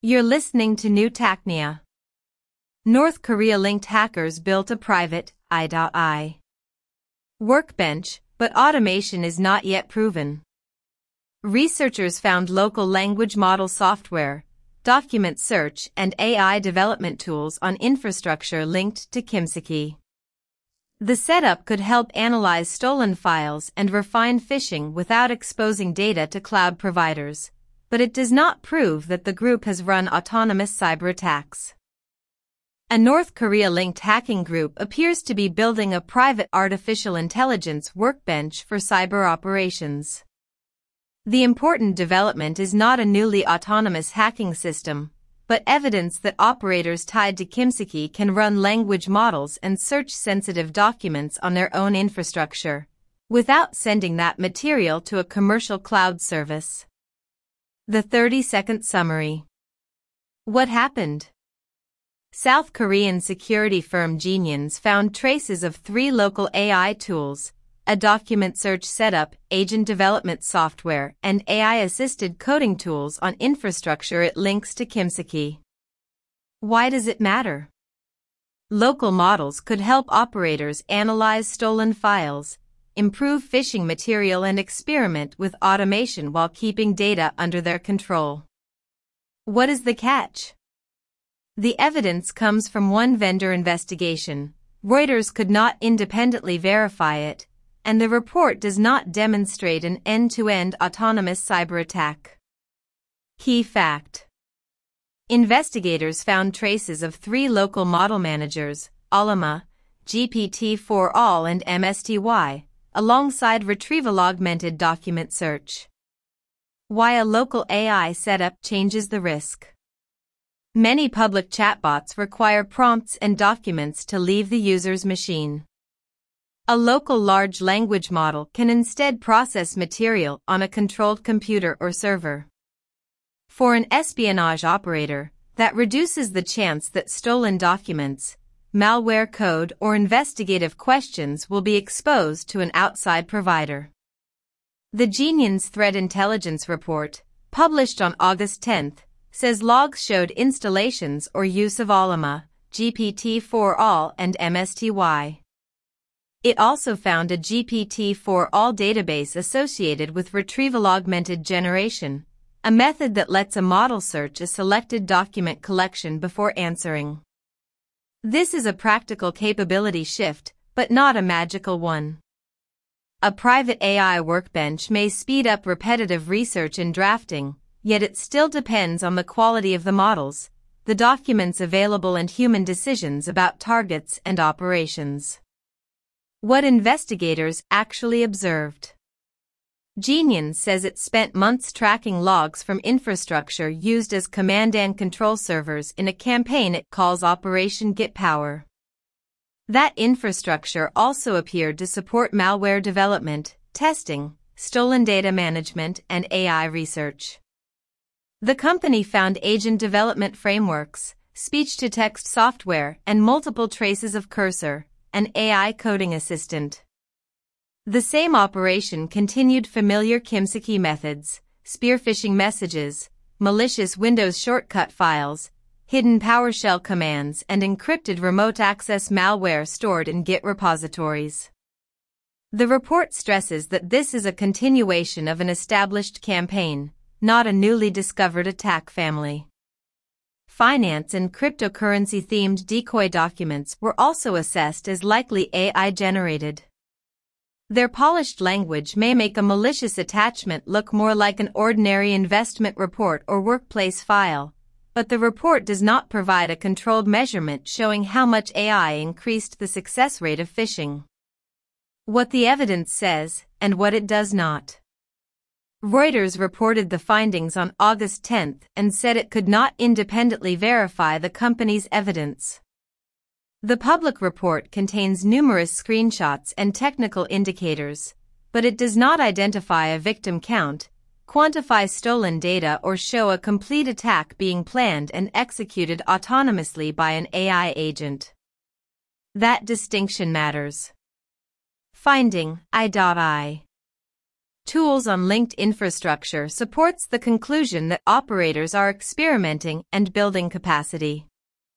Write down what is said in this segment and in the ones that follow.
You're listening to New Tacnia. North Korea-linked hackers built a private AI workbench, but automation is not yet proven. Researchers found local language model software, document search, and AI development tools on infrastructure linked to Kimsiki. The setup could help analyze stolen files and refine phishing without exposing data to cloud providers, but it does not prove that the group has run autonomous cyber attacks. A North Korea-linked hacking group appears to be building a private artificial intelligence workbench for cyber operations. The important development is not a newly autonomous hacking system, but evidence that operators tied to Kimsiki can run language models and search sensitive documents on their own infrastructure, without sending that material to a commercial cloud service. The 30-second summary. What happened? South Korean security firm Genians found traces of 3 local AI tools, a document search setup, agent development software, and AI-assisted coding tools on infrastructure it links to Kimsiki. Why does it matter? Local models could help operators analyze stolen files, improve phishing material, and experiment with automation while keeping data under their control. What is the catch? The evidence comes from one vendor investigation. Reuters could not independently verify it, and the report does not demonstrate an end-to-end autonomous cyber attack. Key fact. Investigators found traces of 3 local model managers, Allama, GPT-4All, and MSTY, alongside retrieval-augmented document search. Why a local AI setup changes the risk. Many public chatbots require prompts and documents to leave the user's machine. A local large language model can instead process material on a controlled computer or server. For an espionage operator, that reduces the chance that stolen documents, malware code, or investigative questions will be exposed to an outside provider. The Genians Threat Intelligence Report, published on August 10, says logs showed installations or use of Allama, GPT-4All, and MSTY. It also found a GPT-4All database associated with retrieval-augmented generation, a method that lets a model search a selected document collection before answering. This is a practical capability shift, but not a magical one. A private AI workbench may speed up repetitive research and drafting, yet it still depends on the quality of the models, the documents available, and human decisions about targets and operations. What investigators actually observed. Genians says it spent months tracking logs from infrastructure used as command and control servers in a campaign it calls Operation Get Power. That infrastructure also appeared to support malware development, testing, stolen data management, and AI research. The company found agent development frameworks, speech-to-text software, and multiple traces of Cursor, an AI coding assistant. The same operation continued familiar Kimsiki methods, spear phishing messages, malicious Windows shortcut files, hidden PowerShell commands, and encrypted remote access malware stored in Git repositories. The report stresses that this is a continuation of an established campaign, not a newly discovered attack family. Finance and cryptocurrency-themed decoy documents were also assessed as likely AI-generated. Their polished language may make a malicious attachment look more like an ordinary investment report or workplace file, but the report does not provide a controlled measurement showing how much AI increased the success rate of phishing. What the evidence says, and what it does not. Reuters reported the findings on August 10 and said it could not independently verify the company's evidence. The public report contains numerous screenshots and technical indicators, but it does not identify a victim count, quantify stolen data, or show a complete attack being planned and executed autonomously by an AI agent. That distinction matters. Finding I. Tools on linked infrastructure supports the conclusion that operators are experimenting and building capacity.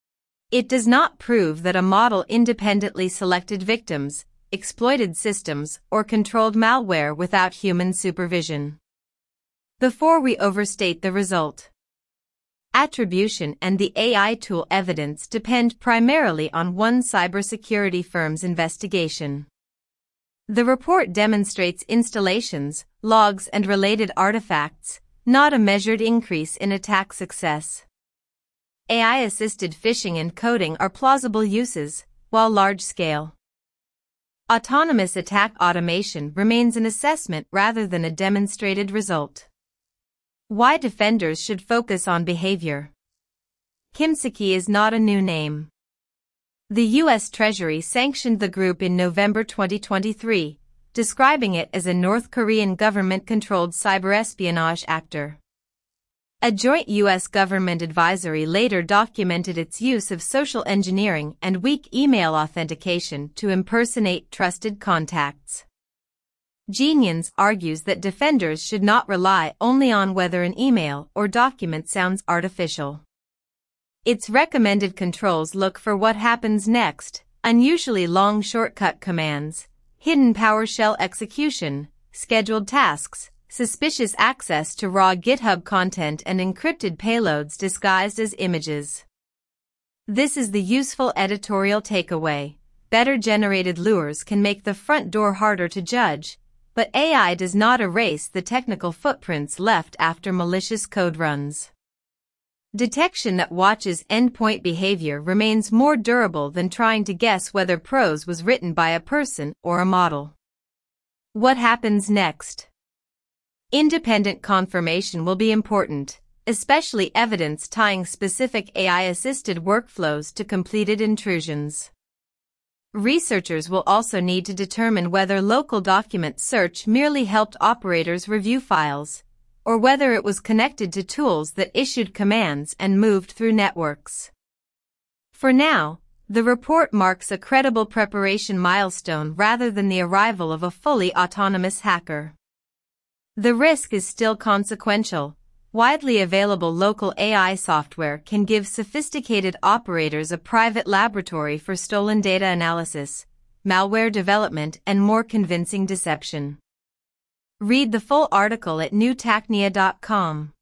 It does not prove that a model independently selected victims, exploited systems, or controlled malware without human supervision. Before we overstate the result, attribution and the AI tool evidence depend primarily on one cybersecurity firm's investigation. The report demonstrates installations, logs, and related artifacts, not a measured increase in attack success. AI-assisted phishing and coding are plausible uses, while large-scale autonomous attack automation remains an assessment rather than a demonstrated result. Why defenders should focus on behavior. Kimsiki is not a new name. The U.S. Treasury sanctioned the group in November 2023, describing it as a North Korean government-controlled cyber-espionage actor. A joint U.S. government advisory later documented its use of social engineering and weak email authentication to impersonate trusted contacts. Genians argues that defenders should not rely only on whether an email or document sounds artificial. Its recommended controls look for what happens next, unusually long shortcut commands, hidden PowerShell execution, scheduled tasks, suspicious access to raw GitHub content, and encrypted payloads disguised as images. This is the useful editorial takeaway. Better generated lures can make the front door harder to judge, but AI does not erase the technical footprints left after malicious code runs. Detection that watches endpoint behavior remains more durable than trying to guess whether prose was written by a person or a model. What happens next? Independent confirmation will be important, especially evidence tying specific AI-assisted workflows to completed intrusions. Researchers will also need to determine whether local document search merely helped operators review files, or whether it was connected to tools that issued commands and moved through networks. For now, the report marks a credible preparation milestone rather than the arrival of a fully autonomous hacker. The risk is still consequential. Widely available local AI software can give sophisticated operators a private laboratory for stolen data analysis, malware development, and more convincing deception. Read the full article at newtacnia.com.